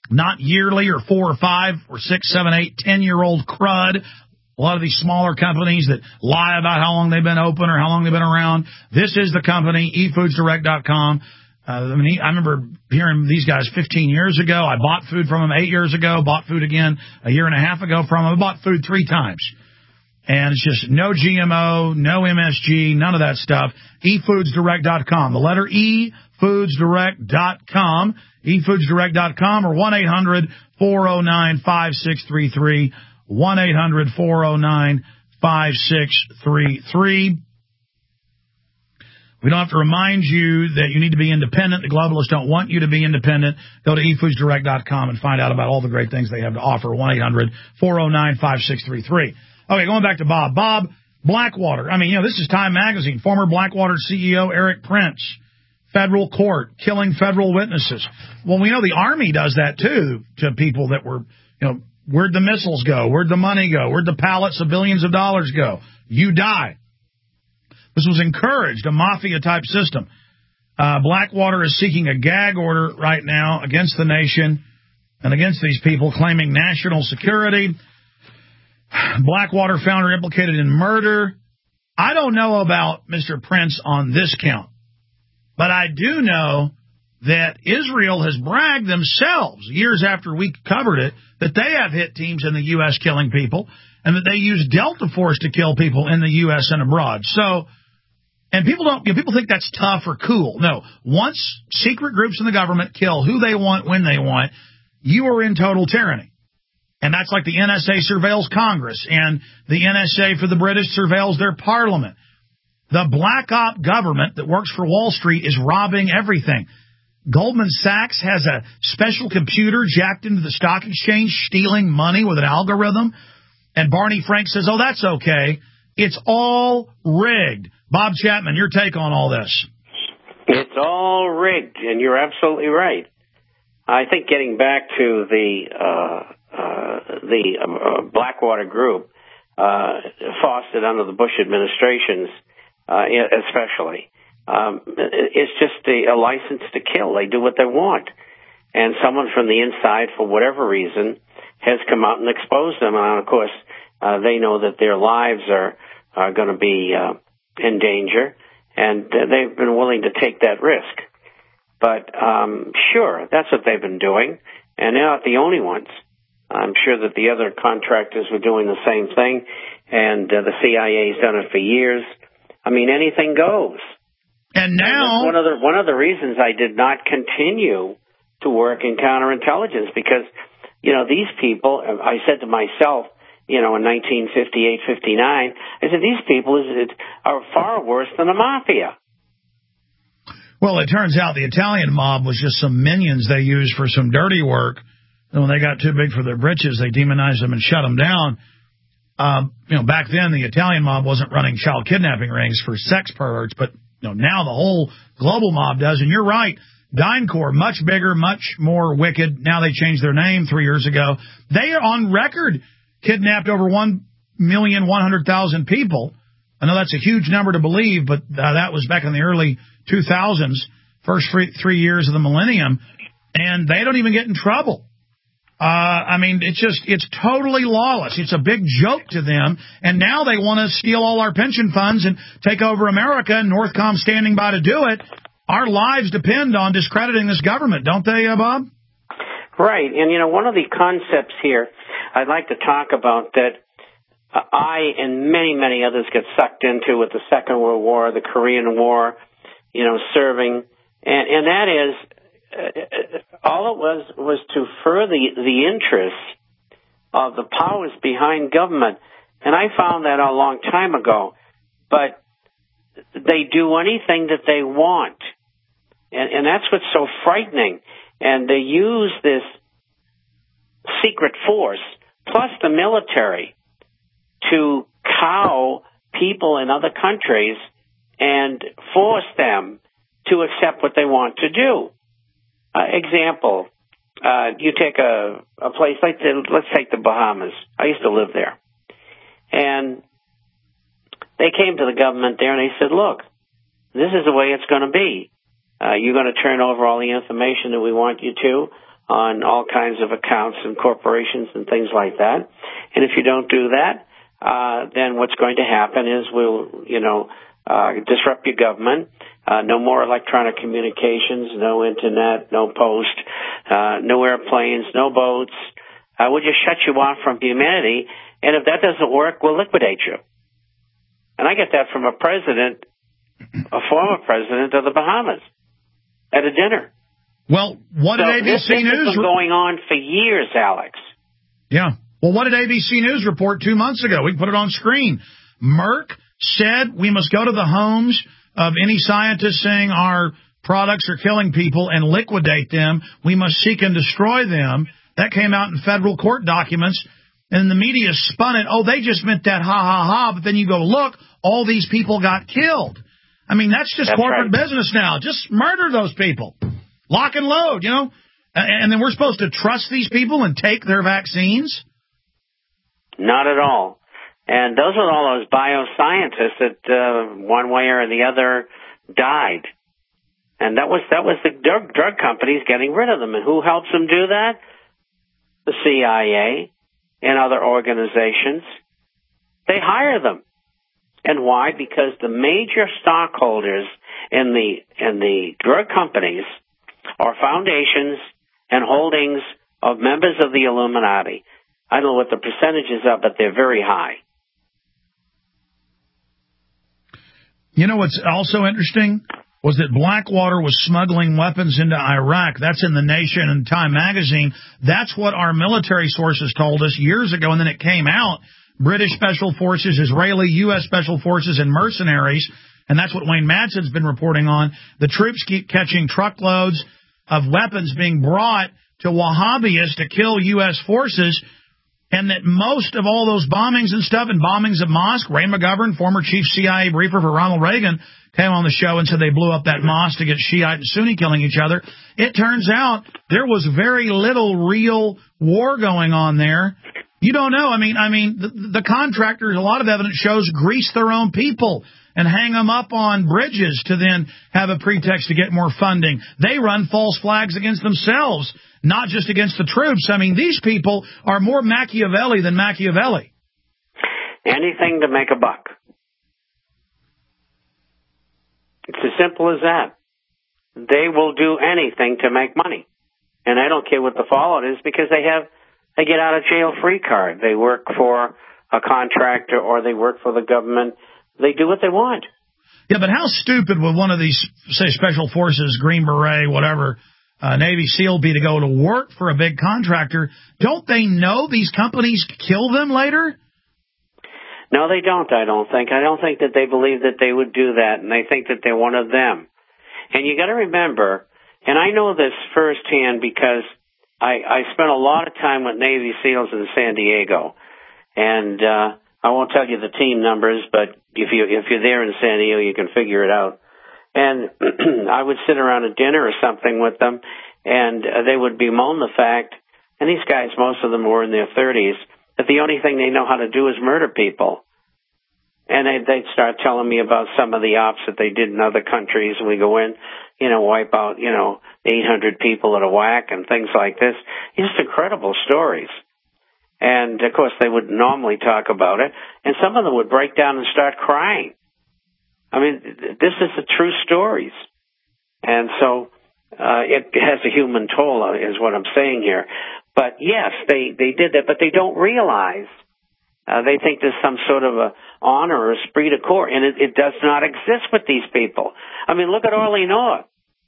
not yearly or four or five or six, seven, eight, ten-year-old crud. A lot of these smaller companies that lie about how long they've been open or how long they've been around. This is the company, e foods direct dot com. Uh, I mean, I remember hearing these guys fifteen years ago. I bought food from them eight years ago, bought food again a year and a half ago from them. I bought food three times. And it's just no G M O, no M S G, none of that stuff. e foods direct dot com. The letter E, foods direct dot com, e foods direct dot com, or one eight hundred four oh nine five six three three. one eight hundred four oh nine five six three three. We don't have to remind you that you need to be independent. The globalists don't want you to be independent. Go to e foods direct dot com and find out about all the great things they have to offer. one eight hundred four oh nine five six three three. Okay, going back to Bob. Bob, Blackwater. I mean, you know, this is Time Magazine. Former Blackwater C E O Eric Prince. Federal court, killing federal witnesses. Well, we know the Army does that, too, to people that were, you know, where'd the missiles go? Where'd the money go? Where'd the pallets of billions of dollars go? You die. This was encouraged, a mafia-type system. Uh, Blackwater is seeking a gag order right now against the nation and against these people, claiming national security. Blackwater founder implicated in murder. I don't know about Mister Prince on this count, but I do know that Israel has bragged themselves, years after we covered it, that they have hit teams in the U S killing people, and that they use Delta Force to kill people in the U S and abroad. So, and people don't, you know, people think that's tough or cool. No, once secret groups in the government kill who they want, when they want, you are in total tyranny. And that's like the N S A surveils Congress, and the N S A for the British surveils their parliament. The black op government that works for Wall Street is robbing everything. Goldman Sachs has a special computer jacked into the stock exchange, stealing money with an algorithm. And Barney Frank says, oh, that's okay. It's all rigged. Bob Chapman, your take on all this. It's all rigged, and you're absolutely right. I think getting back to the uh, uh, the uh, Blackwater Group, uh, fostered under the Bush administrations, uh, especially, um, it's just a, a license to kill. They do what they want. And someone from the inside, for whatever reason, has come out and exposed them. And, of course, uh, they know that their lives are, are going to be uh, in danger, and uh, they've been willing to take that risk. But, um, sure, that's what they've been doing, and they're not the only ones. I'm sure that the other contractors were doing the same thing, and uh, the C I A's done it for years. I mean, anything goes. And now... And one of the, one of the reasons I did not continue to work in counterintelligence, because, you know, these people, I said to myself, you know, in nineteen fifty-eight, fifty-nine, I said, these people is, are far worse than the mafia. Well, it turns out the Italian mob was just some minions they used for some dirty work. And when they got too big for their britches, they demonized them and shut them down. Um, you know, back then, the Italian mob wasn't running child kidnapping rings for sex perverts, but you know, now the whole global mob does. And you're right, DynCorp, much bigger, much more wicked. Now they changed their name three years ago. They are on record kidnapped over one million one hundred thousand people. I know that's a huge number to believe, but uh, that was back in the early two thousands, first three, three years of the millennium, and they don't even get in trouble. Uh, I mean, it's just, it's totally lawless. It's a big joke to them, and now they want to steal all our pension funds and take over America, and Northcom standing by to do it. Our lives depend on discrediting this government, don't they, uh, Bob? Right, and, you know, one of the concepts here I'd like to talk about that I and many, many others get sucked into with the Second World War, the Korean War, you know, serving, and, and that is, uh, all it was was to further the, the interests of the powers behind government. And I found that a long time ago. But they do anything that they want. And, and that's what's so frightening. And they use this secret force, plus the military, to cow people in other countries and force them to accept what they want to do. Uh, example, uh, you take a, a place like the, let's take the Bahamas. I used to live there. And they came to the government there and they said, look, this is the way it's going to be. Uh, you're going to turn over all the information that we want you to on all kinds of accounts and corporations and things like that. And if you don't do that, uh, then what's going to happen is we'll, you know, uh, disrupt your government. Uh, no more electronic communications, no internet, no post, uh, no airplanes, no boats. Uh, we'll just shut you off from humanity. And if that doesn't work, we'll liquidate you. And I get that from a president, a former president of the Bahamas, at a dinner. Well, what did so A B C this, News... This has been going on for years, Alex. Yeah. Well, what did A B C News report two months ago? We put it on screen. Merck said we must go to the homes of any scientists saying our products are killing people and liquidate them. We must seek and destroy them. That came out in federal court documents. And the media spun it. Oh, they just meant that, ha, ha, ha. But then you go, look, all these people got killed. I mean, that's just that's corporate right. business now. Just murder those people. Lock and load, you know. And then we're supposed to trust these people and take their vaccines? Not at all. And those are all those bioscientists that uh, one way or the other died. And that was that was the drug, drug companies getting rid of them. And who helps them do that? The C I A and other organizations. They hire them. And why? Because the major stockholders in the in the drug companies are foundations and holdings of members of the Illuminati. I don't know what the percentages are, but they're very high. You know what's also interesting was that Blackwater was smuggling weapons into Iraq. That's in The Nation and Time magazine. That's what our military sources told us years ago, and then it came out. British Special Forces, Israeli, U S Special Forces, and mercenaries, and that's what Wayne Madsen's been reporting on. The troops keep catching truckloads of weapons being brought to Wahhabis to kill U S forces, and that most of all those bombings and stuff, and bombings of mosque, Ray McGovern, former chief C I A briefer for Ronald Reagan, came on the show and said they blew up that mosque to get Shiite and Sunni killing each other. It turns out there was very little real war going on there. You don't know. I mean, I mean, the, the contractors, a lot of evidence shows, grease their own people and hang them up on bridges to then have a pretext to get more funding. They run false flags against themselves, not just against the troops. I mean, these people are more Machiavelli than Machiavelli. Anything to make a buck. It's as simple as that. They will do anything to make money. And I don't care what the fallout is, because they have they get out of jail free card. They work for a contractor or they work for the government. They do what they want. Yeah, but how stupid would one of these, say, Special Forces, Green Beret, whatever, uh, Navy SEAL be to go to work for a big contractor? Don't they know these companies kill them later? No, they don't, I don't think. I don't think that they believe that they would do that, and they think that they're one of them. And you got to remember, and I know this firsthand because I, I spent a lot of time with Navy SEALs in San Diego, and uh, I won't tell you the team numbers, but if you if you're there in San Diego, you can figure it out. And I would sit around a dinner or something with them, and uh, they would bemoan the fact, and these guys, most of them were in their thirties, that the only thing they know how to do is murder people. And they'd, they'd start telling me about some of the ops that they did in other countries. And we go in, you know, wipe out, you know, eight hundred people at a whack and things like this. Just incredible stories. And, of course, they would normally talk about it. And some of them would break down and start crying. I mean, this is the true stories. And so uh, it has a human toll, is what I'm saying here. But, yes, they, they did that, but they don't realize. Uh, they think there's some sort of a honor or esprit de corps, and it, it does not exist with these people. I mean, look at Orly North.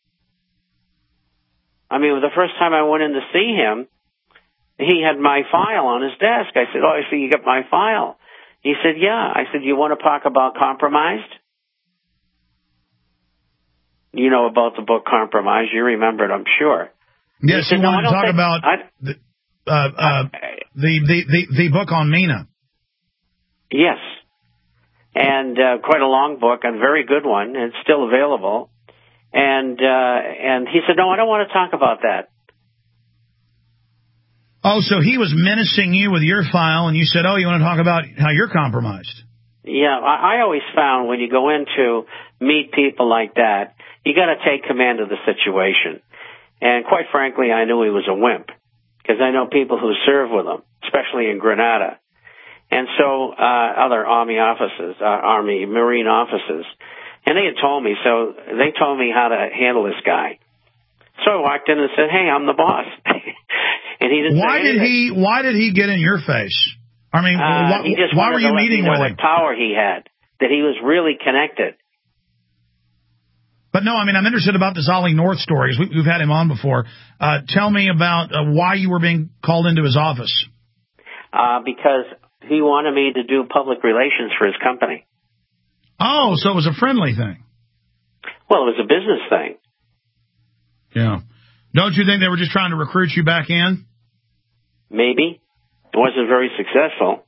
I mean, the first time I went in to see him, he had my file on his desk. I said, oh, I see you got my file. He said, yeah. I said, you want to talk about Compromised? You know about the book Compromised. You remember it, I'm sure. Yes, said, you no, want to talk think, about I, the, uh, uh, the, the, the, the book on Mena. Yes. And uh, quite a long book, a very good one. It's still available. And uh, and he said, no, I don't want to talk about that. Oh, so he was menacing you with your file, and you said, oh, you want to talk about how you're compromised? Yeah, I, I always found when you go in to meet people like that, you got to take command of the situation. And quite frankly, I knew he was a wimp, because I know people who serve with him, especially in Grenada. And so uh, other Army officers, uh, Army Marine officers, and they had told me, so they told me how to handle this guy. So I walked in and said, hey, I'm the boss. And he didn't why say did he Why did he get in your face? I mean, uh, why, he just why wanted were you to let meeting me know with what him? power he had, that he was really connected. But no, I mean, I'm interested about this Ollie North story, because we, we've had him on before. Uh, tell me about uh, why you were being called into his office. Uh, because he wanted me to do public relations for his company. Oh, so it was a friendly thing. Well, it was a business thing. Yeah. Don't you think they were just trying to recruit you back in? Maybe. It wasn't very successful.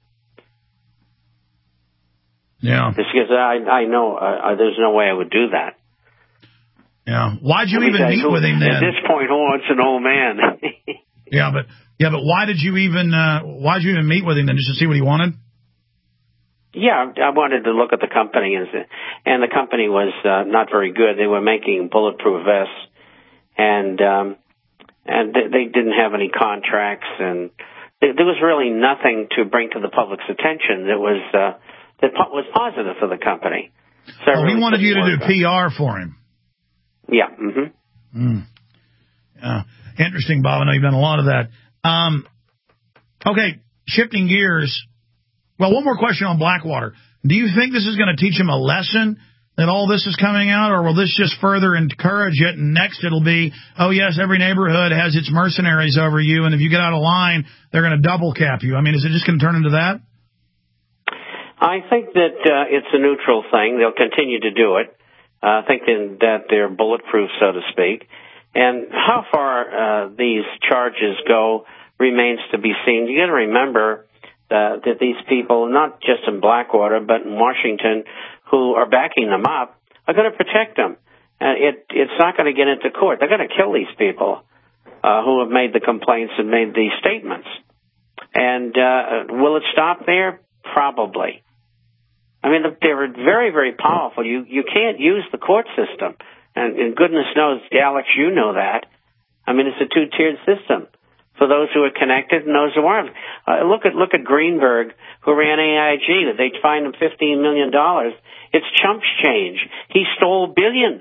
Yeah. Just because I, I know uh, there's no way I would do that. Yeah. Why'd you I mean, even meet who, with him then? At this point, who wants an old man? yeah, but yeah, but why did you even uh, why'd you even meet with him then, just to see what he wanted? Yeah, I wanted to look at the company, and, and the company was uh, not very good. They were making bulletproof vests, and um, and they, they didn't have any contracts, and there, there was really nothing to bring to the public's attention that was uh, that po- was positive for the company. So oh, really he wanted you to do on. P R for him. Yeah. Mm-hmm. Mm. Yeah. Interesting, Bob. I know you've done a lot of that. Um, okay, shifting gears. Well, one more question on Blackwater. Do you think this is going to teach him a lesson that all this is coming out, or will this just further encourage it, and next it'll be, oh, yes, every neighborhood has its mercenaries over you, and if you get out of line, they're going to double cap you? I mean, is it just going to turn into that? I think that uh, it's a neutral thing. They'll continue to do it. Uh, thinking that they're bulletproof, so to speak. And how far uh, these charges go remains to be seen. You got to remember uh, that these people, not just in Blackwater, but in Washington, who are backing them up, are going to protect them. Uh, it, it's not going to get into court. They're going to kill these people uh, who have made the complaints and made these statements. And uh, will it stop there? Probably. I mean, they're very, very powerful. You you can't use the court system. And, and goodness knows, Alex, you know that. I mean, it's a two-tiered system for those who are connected and those who aren't. Uh, look at look at Greenberg, who ran A I G. They fined him fifteen million dollars. It's chumps change. He stole billions.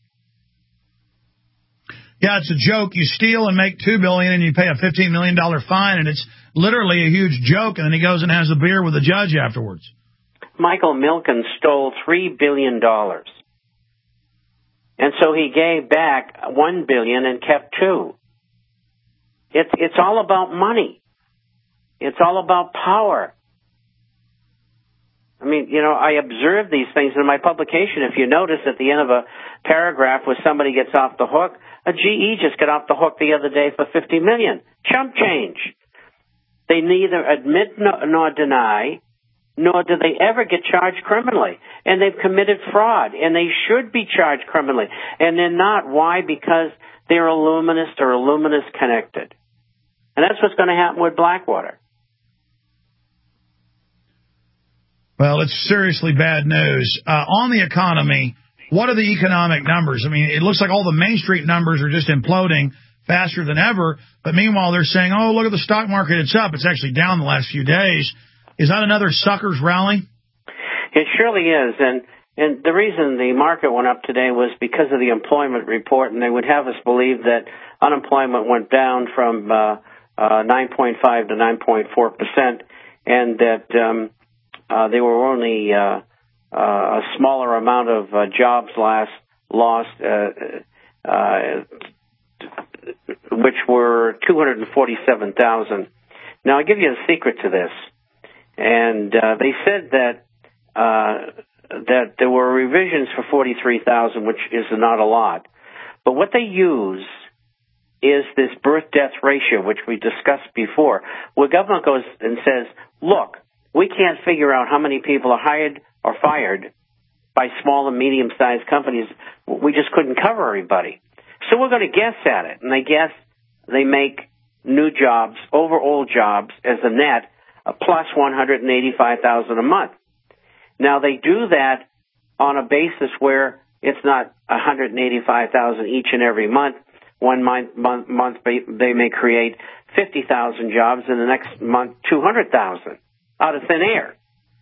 Yeah, it's a joke. You steal and make two billion dollars and you pay a fifteen million dollars fine, and it's literally a huge joke, and then he goes and has a beer with the judge afterwards. Michael Milken stole three billion dollars. And so he gave back one billion dollars and kept two. It's, it's all about money. It's all about power. I mean, you know, I observe these things in my publication. If you notice at the end of a paragraph where somebody gets off the hook, a G E just got off the hook the other day for fifty million dollars. Chump change. They neither admit nor, nor deny, nor do they ever get charged criminally. And they've committed fraud, and they should be charged criminally. And they're not. Why? Because they're Illuminist or Illuminist connected. And that's what's going to happen with Blackwater. Well, it's seriously bad news. Uh, on the economy, what are the economic numbers? I mean, it looks like all the Main Street numbers are just imploding faster than ever. But meanwhile, they're saying, oh, look at the stock market. It's up. It's actually down the last few days. Is that another suckers rally? It surely is. And and the reason the market went up today was because of the employment report, and they would have us believe that unemployment went down from uh, uh, nine point five to nine point four percent, and that um, uh, there were only uh, uh, a smaller amount of uh, jobs last lost, uh, uh, which were two hundred forty-seven thousand. Now, I'll give you a secret to this. And uh, they said that uh, that there were revisions for forty-three thousand, which is not a lot. But what they use is this birth-death ratio, which we discussed before, where government goes and says, look, we can't figure out how many people are hired or fired by small and medium-sized companies. We just couldn't cover everybody. So we're going to guess at it. And they guess they make new jobs over old jobs as a net, Uh, plus one hundred eighty-five thousand dollars a month. Now, they do that on a basis where it's not one hundred eighty-five thousand dollars each and every month, One month, month, month they may create fifty thousand jobs, and the next month two hundred thousand out of thin air.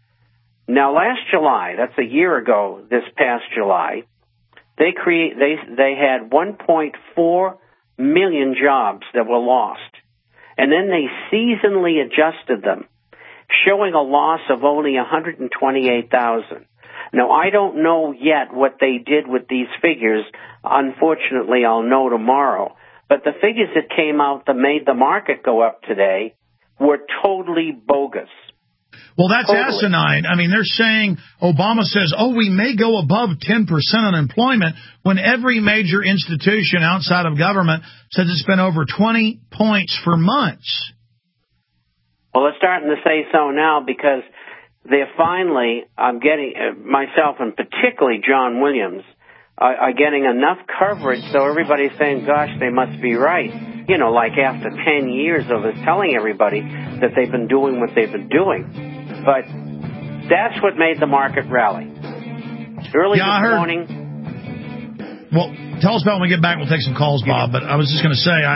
Now, last July, that's a year ago, this past July, they create they they had one point four million jobs that were lost, and then they seasonally adjusted them, showing a loss of only one hundred twenty-eight thousand. Now, I don't know yet what they did with these figures. Unfortunately, I'll know tomorrow. But the figures that came out that made the market go up today were totally bogus. Well, that's totally. asinine. I mean, they're saying, Obama says, oh, we may go above ten percent unemployment, when every major institution outside of government says it's been over twenty points for months. Well, they're starting to say so now, because they're finally, I'm getting, uh, myself and particularly John Williams, are, are getting enough coverage so everybody's saying, gosh, they must be right. You know, like after ten years of us telling everybody that they've been doing what they've been doing. But that's what made the market rally. Early yeah, this heard, morning. Well, tell us about when we get back. We'll take some calls, Bob. But I was just going to say, I,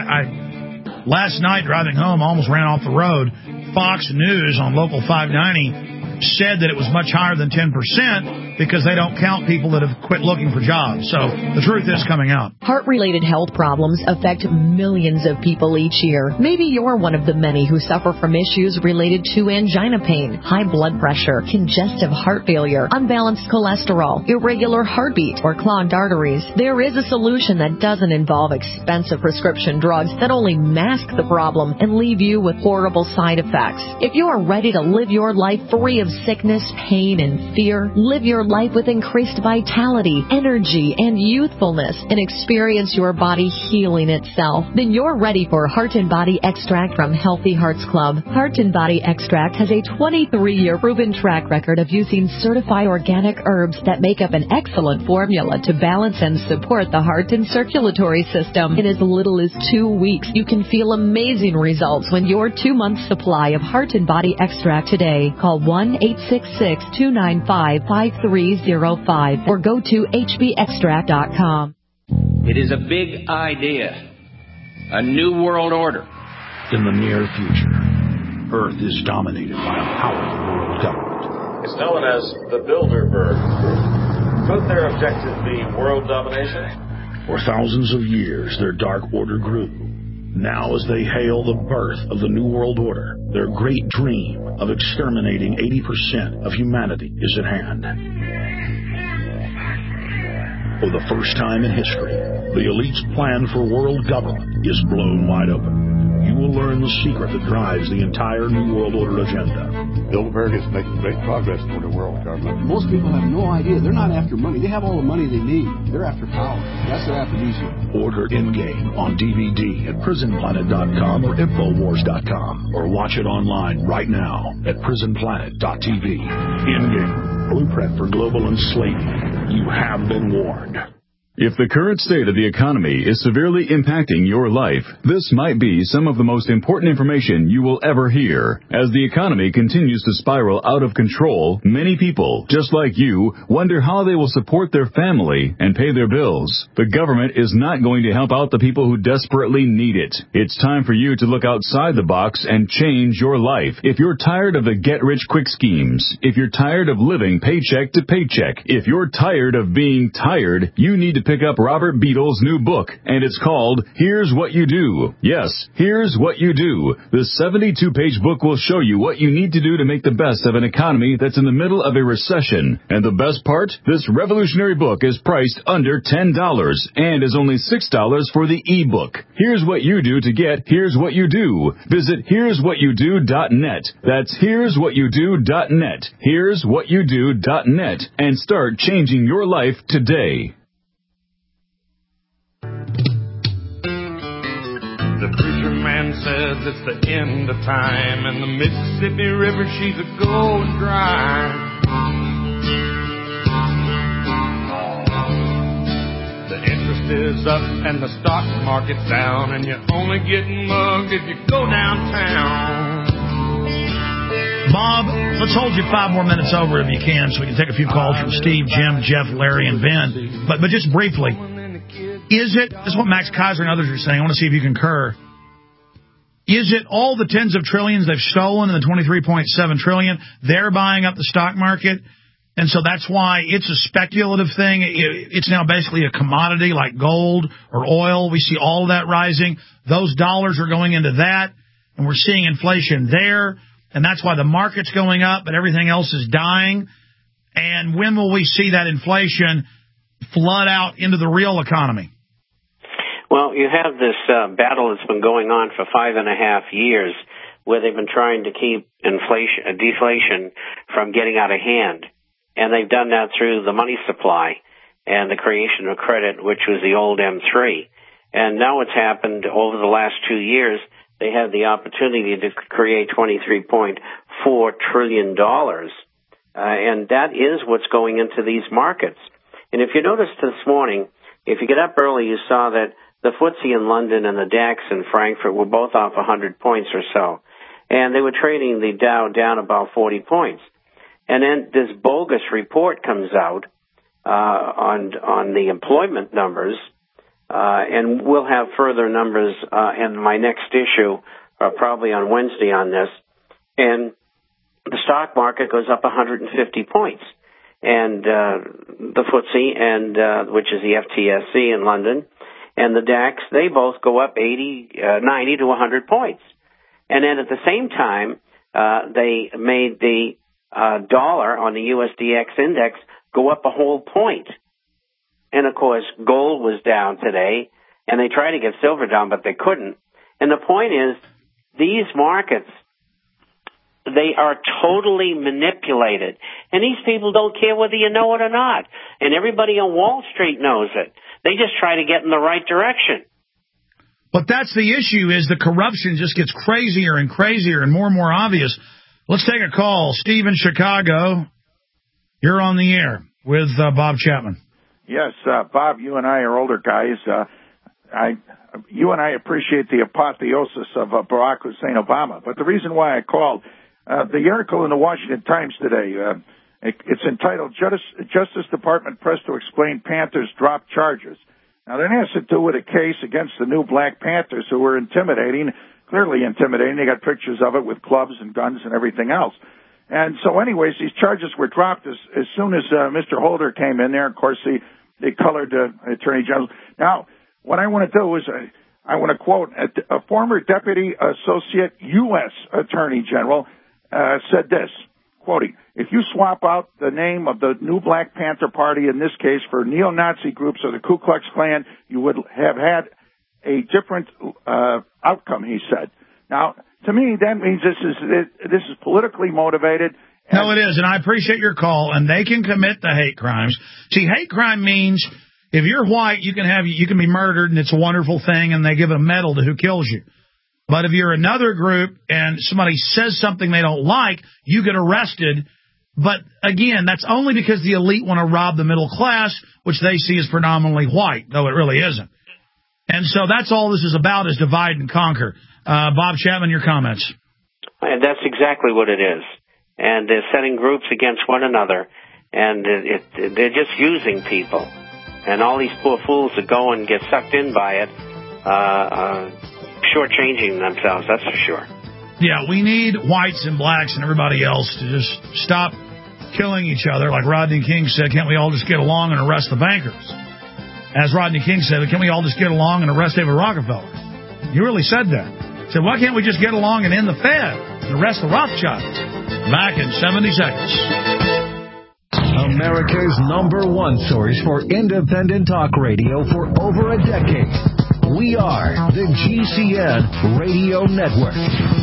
I last night driving home, I almost ran off the road. Fox News on Local five ninety said that it was much higher than ten percent because they don't count people that have quit looking for jobs. So the truth is coming out. Heart-related health problems affect millions of people each year. Maybe you're one of the many who suffer from issues related to angina pain, high blood pressure, congestive heart failure, unbalanced cholesterol, irregular heartbeat, or clogged arteries. There is a solution that doesn't involve expensive prescription drugs that only mask the problem and leave you with horrible side effects. If you are ready to live your life free of sickness, pain, and fear, live your life with increased vitality, energy, and youthfulness, and experience your body healing itself, then you're ready for Heart and Body Extract from Healthy Hearts Club. Heart and Body Extract has a twenty-three year proven track record of using certified organic herbs that make up an excellent formula to balance and support the heart and circulatory system. In as little as two weeks, you can feel amazing results when your two-month supply of Heart and Body Extract today. Call one eight six six, two nine five, five three zero five or go to H B extract dot com. It is a big idea, a new world order. In the near future, Earth is dominated by a powerful world government. It's known as the Bilderberg Group. Could their objective be world domination? For thousands of years, their dark order grew. Now, as they hail the birth of the New World Order, their great dream of exterminating eighty percent of humanity is at hand. For the first time in history, the elite's plan for world government is blown wide open. You will learn the secret that drives the entire New World Order agenda. Bilderberg is making great progress toward a world government. Most people have no idea. They're not after money. They have all the money they need. They're after power. That's what they're after these years. Order Endgame on D V D at prison planet dot com or infowars dot com, or watch it online right now at prison planet dot t v. Endgame, blueprint for global enslavement. You have been warned. If the current state of the economy is severely impacting your life, this might be some of the most important information you will ever hear. As the economy continues to spiral out of control, many people, just like you, wonder how they will support their family and pay their bills. The government is not going to help out the people who desperately need it. It's time for you to look outside the box and change your life. If you're tired of the get-rich-quick schemes, if you're tired of living paycheck to paycheck, if you're tired of being tired, you need to pick up Robert Beadle's new book, and it's called Here's What You Do. Yes, Here's What You Do. This seventy-two page book will show you what you need to do to make the best of an economy that's in the middle of a recession. And the best part? This revolutionary book is priced under ten dollars and is only six dollars for the e-book. Here's what you do to get Here's What You Do. Visit here's what you do dot net. That's here's what you do dot net. here's what you do dot net. And start changing your life today. The preacher man says it's the end of time, and the Mississippi River, she's a going dry. The interest is up and the stock market's down, and you're only getting mugged if you go downtown. Bob, let's hold you five more minutes over if you can, so we can take a few calls from Steve, Jim, Jeff, Larry, and Ben. But but just briefly, is it, this is what Max Kaiser and others are saying, I want to see if you concur, is it all the tens of trillions they've stolen and the twenty-three point seven trillion, they're buying up the stock market, and so that's why it's a speculative thing? It's now basically a commodity like gold or oil. We see all of that rising. Those dollars are going into that, and we're seeing inflation there, and that's why the market's going up, but everything else is dying. And when will we see that inflation flood out into the real economy? Well, you have this uh, battle that's been going on for five and a half years where they've been trying to keep inflation, uh, deflation from getting out of hand. And they've done that through the money supply and the creation of credit, which was the old M three. And now what's happened over the last two years, they had the opportunity to create twenty-three point four trillion dollars. Uh, and that is what's going into these markets. And if you noticed this morning, if you get up early, you saw that the F T S E in London and the DAX in Frankfurt were both off one hundred points or so. And they were trading the Dow down about forty points. And then this bogus report comes out uh, on on the employment numbers, uh, and we'll have further numbers uh, in my next issue, uh, probably on Wednesday on this. And the stock market goes up one hundred fifty points. And uh, the F T S E, and uh, which is the F T S E in London, and the DAX, they both go up eighty, uh, ninety to one hundred points. And then at the same time, uh, they made the uh, dollar on the U S D X index go up a whole point. And, of course, gold was down today, and they tried to get silver down, but they couldn't. And the point is, these markets, they are totally manipulated. And these people don't care whether you know it or not. And everybody on Wall Street knows it. They just try to get in the right direction. But that's the issue, is the corruption just gets crazier and crazier and more and more obvious. Let's take a call. Steve in Chicago, you're on the air with uh, Bob Chapman. Yes, uh, Bob, you and I are older guys. Uh, I, you and I appreciate the apotheosis of uh, Barack Hussein Obama. But the reason why I called, uh, the article in the Washington Times today, uh, it, it's entitled Justice, Justice Department Pressed to Explain Panthers Drop Charges. Now, that has to do with a case against the new Black Panthers who were intimidating, clearly intimidating. They got pictures of it with clubs and guns and everything else. And so anyways, these charges were dropped as, as soon as uh, Mister Holder came in there. Of course, the, the colored uh, attorney general. Now, what I want to do is uh, I want to quote a, a former deputy associate U S attorney general uh, said this, quoting, "If you swap out the name of the new Black Panther Party in this case for neo-Nazi groups or the Ku Klux Klan, you would have had a different uh, outcome," he said. Now, to me, that means this is this is politically motivated. No, it is, and I appreciate your call, and they can commit the hate crimes. See, hate crime means if you're white, you can have you can be murdered, and it's a wonderful thing, and they give a medal to who kills you. But if you're another group and somebody says something they don't like, you get arrested. But, again, that's only because the elite want to rob the middle class, which they see as predominantly white, though it really isn't. And so that's all this is about, is divide and conquer. Uh, Bob Chapman, your comments. And that's exactly what it is. And they're setting groups against one another, and it, it, they're just using people. And all these poor fools that go and get sucked in by it, uh, uh, shortchanging themselves, that's for sure. Yeah, we need whites and blacks and everybody else to just stop killing each other. Like Rodney King said, can't we all just get along and arrest the bankers? As Rodney King said, can't we all just get along and arrest David Rockefeller? He really said that. He said, why can't we just get along and end the Fed and arrest the Rothschilds? Back in seventy seconds. America's number one source for independent talk radio for over a decade. We are the G C N Radio Network.